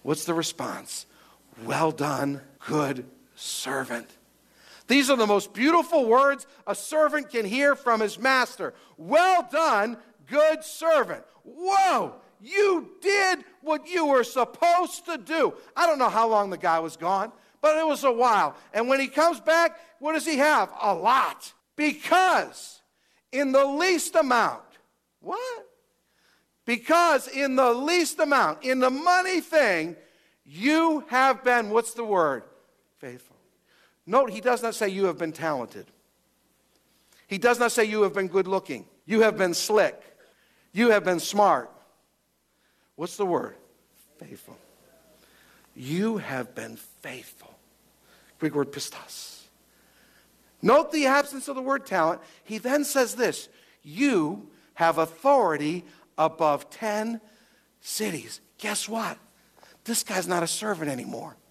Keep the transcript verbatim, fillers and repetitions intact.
What's the response? Well done, good servant. These are the most beautiful words a servant can hear from his master. Well done, good servant. Whoa, you did what you were supposed to do. I don't know how long the guy was gone, but it was a while. And when he comes back, what does he have? A lot. Because in the least amount, what? Because in the least amount, in the money thing, you have been, what's the word? Faithful. Note, he does not say you have been talented. He does not say you have been good looking. You have been slick. You have been smart. What's the word? Faithful. You have been faithful. Greek word pistos. Note the absence of the word talent. He then says this, you have authority above ten cities. Guess what? This guy's not a servant anymore.